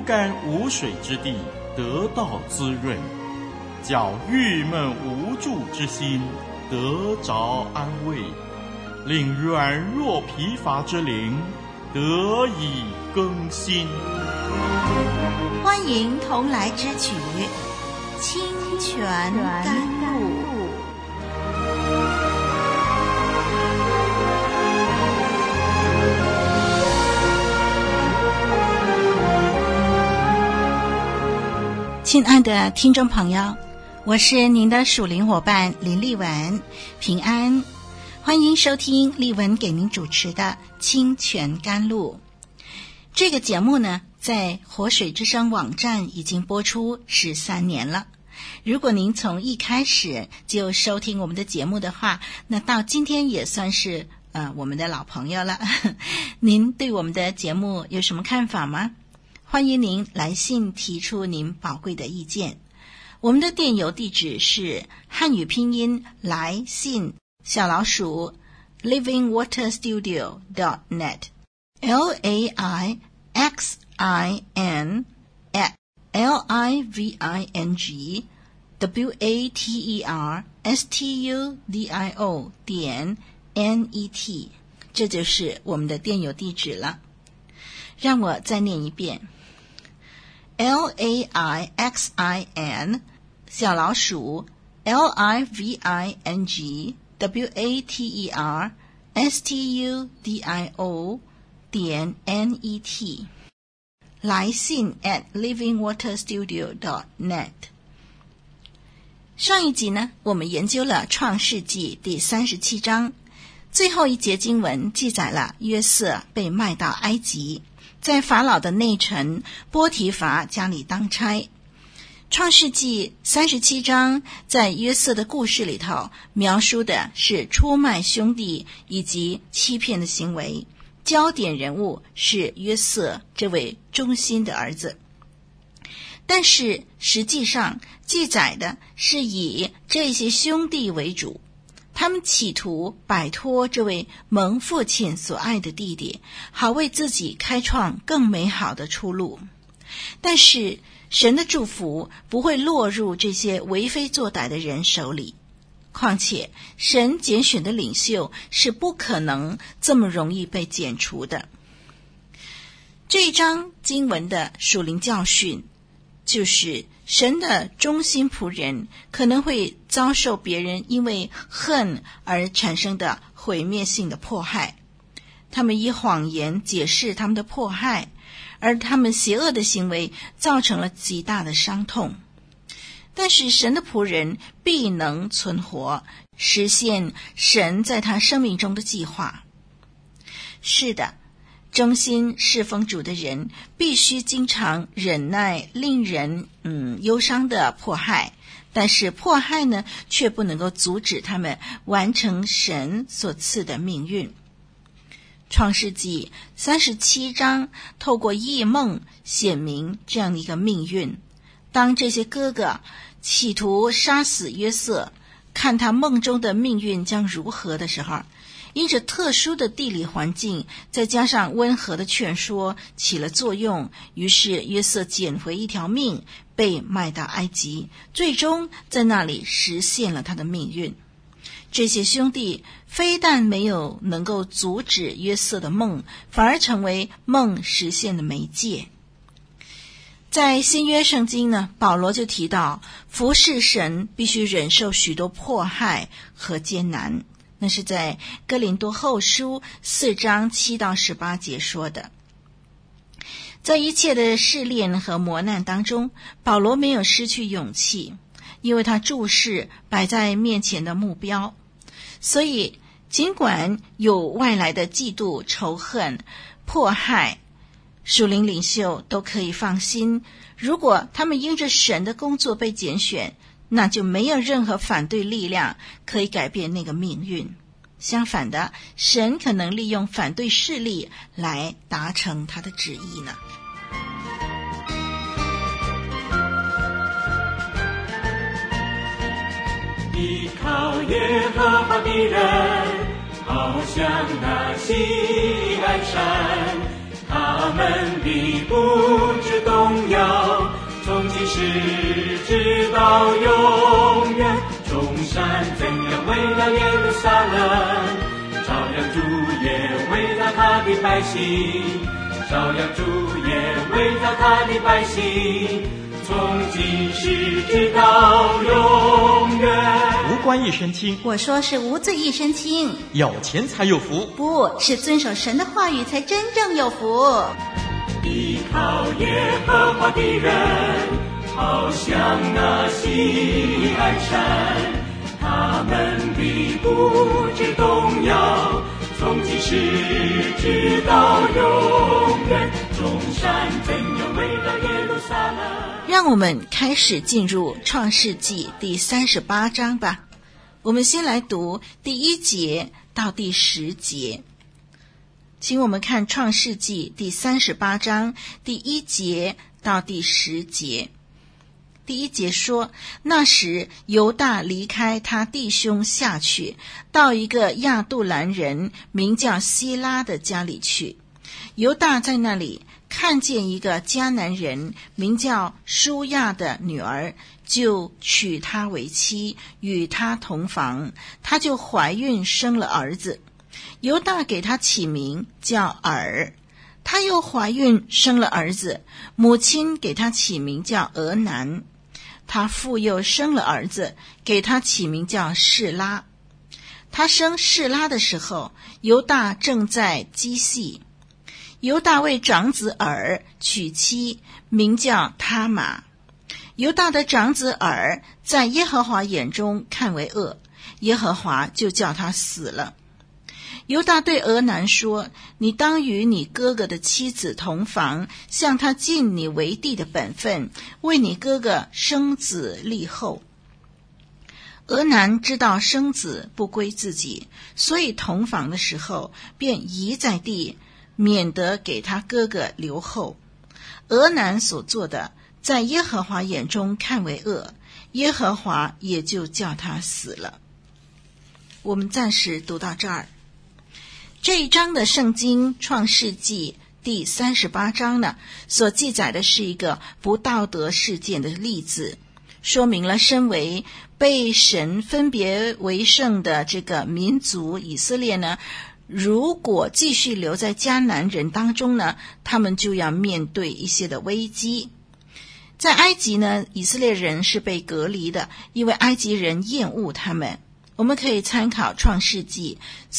干无水之地得到滋润，叫郁闷无助之心得着安慰，令软弱疲乏之灵得以更新。 欢迎同来之曲《清泉甘露》。亲爱的听众朋友，我是您的属灵伙伴林丽文，平安，欢迎收听丽文给您主持的清泉甘露。这个节目呢，在活水之声网站已经播出13年了。如果您从一开始就收听我们的节目的话，那到今天也算是我们的老朋友了。您对我们的节目有什么看法吗？欢迎您来信提出您宝贵的意见。我们的电邮地址是汉语拼音来信livingwaterstudio.net LAIXIN@livingwaterstudio.net 这就是我们的电邮地址了。让我再念一遍LAIXIN_livingwaterstudio.net 来信 @livingwaterstudio.net。 上一集呢，我们研究了创世纪第37章，最后一节经文记载了约瑟被卖到埃及，在法老的内臣波提乏家里当差。创世纪37章在约瑟的故事里头描述的是出卖兄弟以及欺骗的行为，焦点人物是约瑟这位忠心的儿子。但是实际上记载的是以这些兄弟为主，他们企图摆脱这位蒙父亲所爱的弟弟，好为自己开创更美好的出路。但是神的祝福不会落入这些为非作歹的人手里，况且神拣选的领袖是不可能这么容易被剪除的。这一章经文的属灵教训就是神的忠心仆人可能会遭受别人因为恨而产生的毁灭性的迫害，他们以谎言解释他们的迫害，而他们邪恶的行为造成了极大的伤痛。但是神的仆人必能存活，实现神在他生命中的计划。是的，忠心侍奉主的人必须经常忍耐令人忧伤的迫害，但是迫害呢，却不能够阻止他们完成神所赐的命运。创世纪37章透过异梦显明这样的一个命运。当这些哥哥企图杀死约瑟，看他梦中的命运将如何的时候，因着特殊的地理环境，再加上温和的劝说起了作用，于是约瑟捡回一条命，被卖到埃及，最终在那里实现了他的命运。这些兄弟非但没有能够阻止约瑟的梦，反而成为梦实现的媒介。在新约圣经呢，保罗就提到服侍神必须忍受许多迫害和艰难，那是在哥林多后书4章7到18节说的。在一切的试炼和磨难当中，保罗没有失去勇气，因为他注视摆在面前的目标。所以尽管有外来的嫉妒、仇恨、迫害，属灵领袖都可以放心，如果他们因着神的工作被拣选，那就没有任何反对力量可以改变那个命运。相反的，神可能利用反对势力来达成他的旨意呢。 依靠耶和华的人，好像那西安山，他们必不知动到永远。众山怎样围绕耶路撒冷，照样主也围绕他的百姓，照样主也围绕他的百姓，从今世直到永远。 无官一身轻， 我说是无罪一身轻， 有钱才有福， 不是遵守神的话语才真正有福。 依靠耶和华的人，好像那锡安山，他们必不知动摇，从今世直到永远。众山怎样围绕耶路撒冷。 让我们开始进入创世纪第38章吧。我们先来读第1节到第10节。请我们看创世纪第38章第1节到第10节。第1节说，那时犹大离开他弟兄下去，到一个亚杜兰人名叫希拉的家里去。犹大在那里看见一个迦南人名叫舒亚的女儿，就娶她为妻，与她同房，她就怀孕生了儿子。犹大给她起名叫尔。她又怀孕生了儿子，母亲给她起名叫俄南。她父又生了儿子，给他起名叫示拉。他生示拉的时候，犹大正在基细。犹大为长子尔娶妻，名叫他玛。犹大的长子尔在耶和华眼中看为恶，耶和华就叫他死了。犹大对俄南说，你当与你哥哥的妻子同房，向他尽你为弟的本分，为你哥哥生子立后。俄南知道生子不归自己，所以同房的时候便移在地，免得给他哥哥留后。俄南所做的，在耶和华眼中看为恶，耶和华也就叫他死了。我们暂时读到这儿。这一章的圣经创世纪第38章呢，所记载的是一个不道德事件的例子，说明了身为被神分别为圣的这个民族以色列呢，如果继续留在迦南人当中呢，他们就要面对一些的危机。在埃及呢，以色列人是被隔离的，因为埃及人厌恶他们。我们可以参考创世纪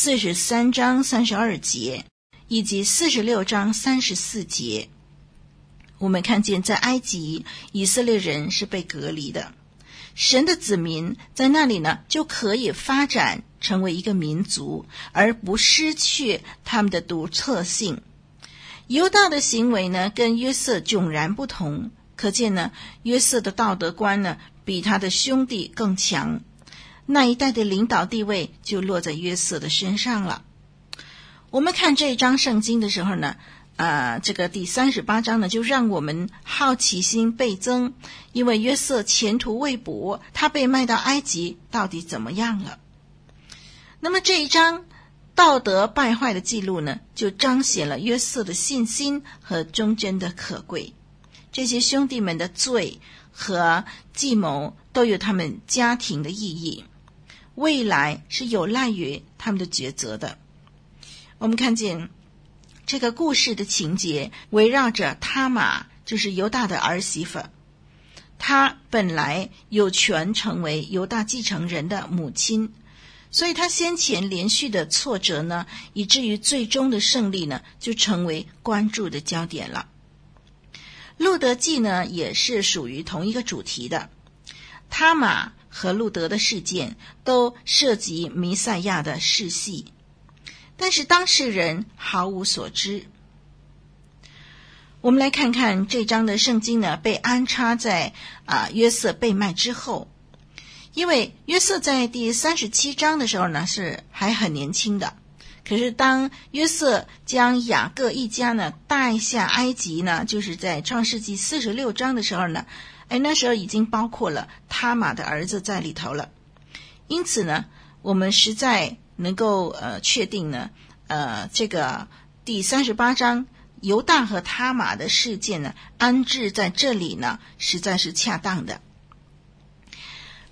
43章32节以及46章34节。我们看见在埃及，以色列人是被隔离的，神的子民在那里呢，就可以发展成为一个民族，而不失去他们的独特性。犹大的行为呢，跟约瑟迥然不同，可见呢，约瑟的道德观呢，比他的兄弟更强。那一代的领导地位就落在约瑟的身上了。我们看这一章圣经的时候呢，这个第38章呢，就让我们好奇心倍增，因为约瑟前途未卜，他被卖到埃及到底怎么样了？那么这一章道德败坏的记录呢，就彰显了约瑟的信心和忠贞的可贵。这些兄弟们的罪和计谋都有他们家庭的意义，未来是有赖于他们的抉择的。我们看见这个故事的情节围绕着他玛，就是犹大的儿媳妇。她本来有权成为犹大继承人的母亲，所以她先前连续的挫折呢，以至于最终的胜利呢，就成为关注的焦点了。路得记呢，也是属于同一个主题的。他玛和路得的事件都涉及弥赛亚的世系，但是当事人毫无所知。我们来看看这章的圣经呢，被安插在约瑟被卖之后。因为约瑟在第37章的时候呢，是还很年轻的，可是当约瑟将雅各一家呢带下埃及呢，就是在创世纪46章的时候呢，那时候已经包括了他玛的儿子在里头了。因此呢，我们实在能够确定呢，这个第38章犹大和他玛的事件呢，安置在这里呢，实在是恰当的。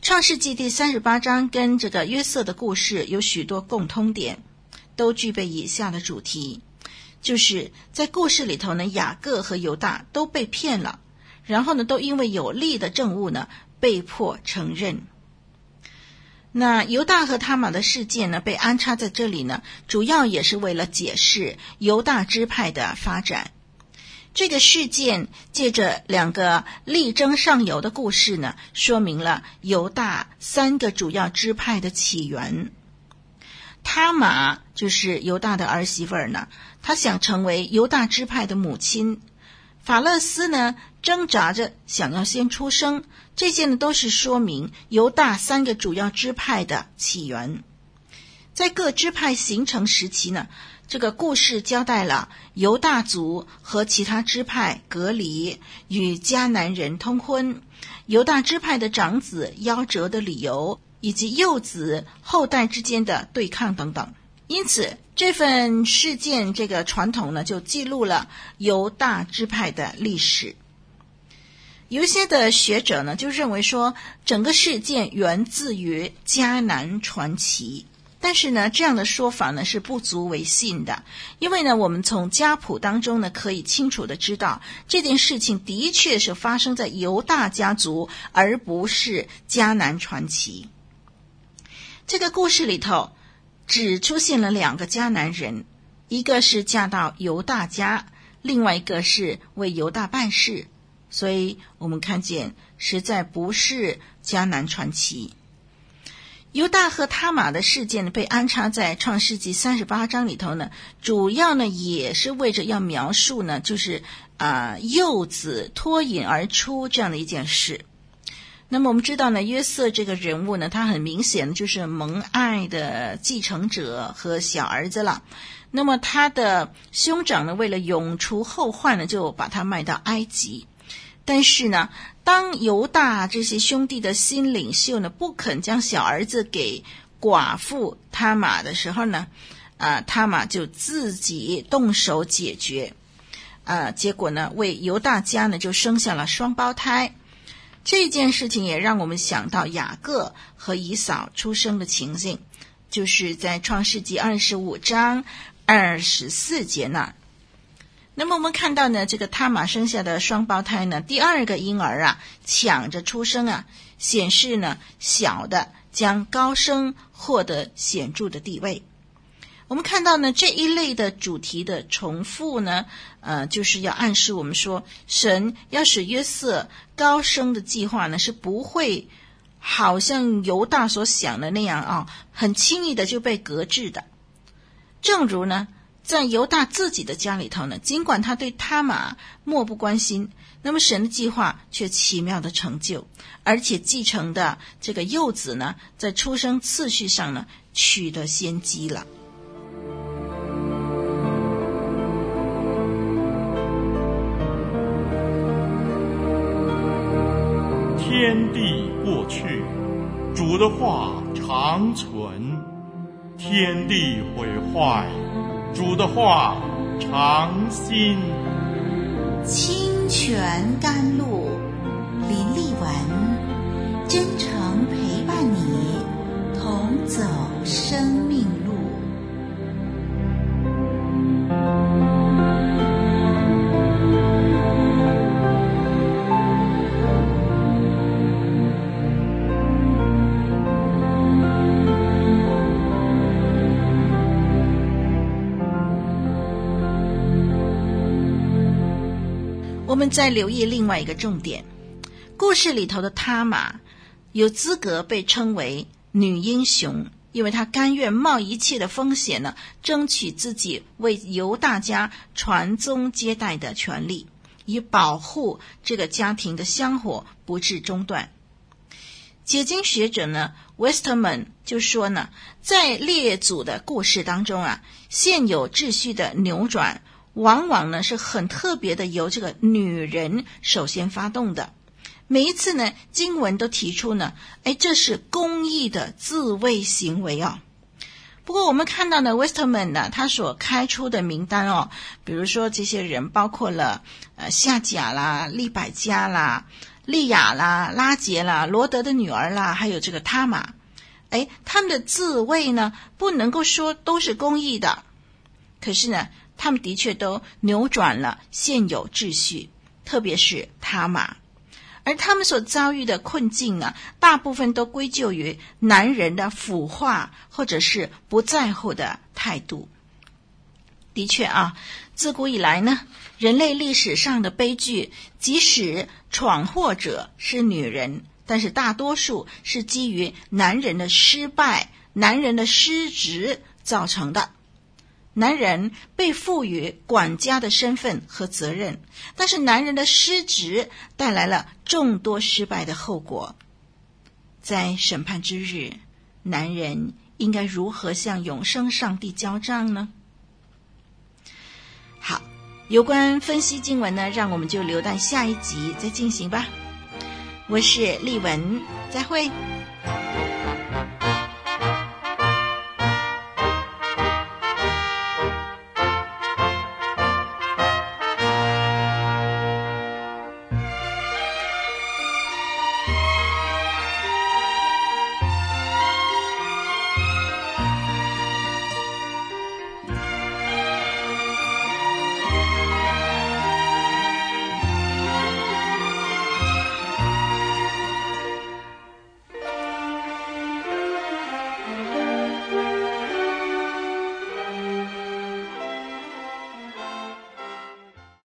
创世纪第38章跟这个约瑟的故事有许多共通点，都具备以下的主题，就是在故事里头呢，雅各和犹大都被骗了，然后呢都因为有利的证物呢被迫承认。那犹大和他玛的事件呢被安插在这里呢，主要也是为了解释犹大支派的发展。这个事件借着两个力争上游的故事呢，说明了犹大三个主要支派的起源。他玛就是犹大的儿媳妇儿呢，她想成为犹大支派的母亲。法勒斯呢挣扎着想要先出生，这些呢都是说明犹大三个主要支派的起源。在各支派形成时期呢，这个故事交代了犹大族和其他支派隔离，与迦南人通婚，犹大支派的长子夭折的理由，以及幼子后代之间的对抗等等。因此这份事件这个传统呢，就记录了犹大支派的历史。有一些的学者呢就认为说，整个事件源自于迦南传奇，但是呢这样的说法呢是不足为信的，因为呢我们从家谱当中呢可以清楚的知道，这件事情的确是发生在犹大家族，而不是迦南传奇。这个故事里头只出现了两个迦南人，一个是嫁到犹大家，另外一个是为犹大办事，所以我们看见实在不是迦南传奇。犹大和他玛的事件被安插在创世纪38章里头呢，主要呢也是为着要描述呢，就是幼子脱颖而出这样的一件事。那么我们知道呢，约瑟这个人物呢，他很明显就是蒙爱的继承者和小儿子了。那么他的兄长呢，为了永除后患呢，就把他卖到埃及。但是呢，当犹大这些兄弟的新领袖呢，不肯将小儿子给寡妇他玛的时候呢，他玛就自己动手解决。结果呢，为犹大家呢就生下了双胞胎。这件事情也让我们想到雅各和以扫出生的情形，就是在创世纪25章24节那儿。那么我们看到呢，这个他玛生下的双胞胎呢，第二个婴儿抢着出生显示呢小的将高升，获得显著的地位。我们看到呢，这一类的主题的重复呢，就是要暗示我们说，神要使约瑟高升的计划呢，是不会好像犹大所想的那样很轻易的就被搁置的。正如呢，在犹大自己的家里头呢，尽管他对他玛漠不关心，那么神的计划却奇妙的成就，而且继承的这个幼子呢，在出生次序上呢，取得先机了。 天地过去，主的话长存；天地毁坏，主的话长新。 清泉甘露，林丽文，真诚陪伴你，同走生命路。 我们再留意另外一个重点，故事里头的他玛有资格被称为女英雄，因为她甘愿冒一切的风险呢，争取自己为犹大家传宗接代的权利，以保护这个家庭的香火不致中断。解经学者呢 Westerman 就说呢，在列祖的故事当中现有秩序的扭转往往呢是很特别的，由这个女人首先发动的。每一次呢，经文都提出呢，这是公义的自卫行为不过我们看到呢 Westerman 呢，他所开出的名单比如说这些人包括了夏甲啦、利百加啦、利亚啦、拉杰啦、罗德的女儿啦，还有这个他玛。他们的自卫呢，不能够说都是公义的，可是呢，他们的确都扭转了现有秩序，特别是他玛。而他们所遭遇的困境呢，大部分都归咎于男人的腐化或者是不在乎的态度。的确自古以来呢，人类历史上的悲剧，即使闯祸者是女人，但是大多数是基于男人的失败、男人的失职造成的。男人被赋予管家的身份和责任，但是男人的失职带来了众多失败的后果。在审判之日，男人应该如何向永生上帝交账呢？好，有关分析经文呢，让我们就留待下一集再进行吧。我是丽文，再会。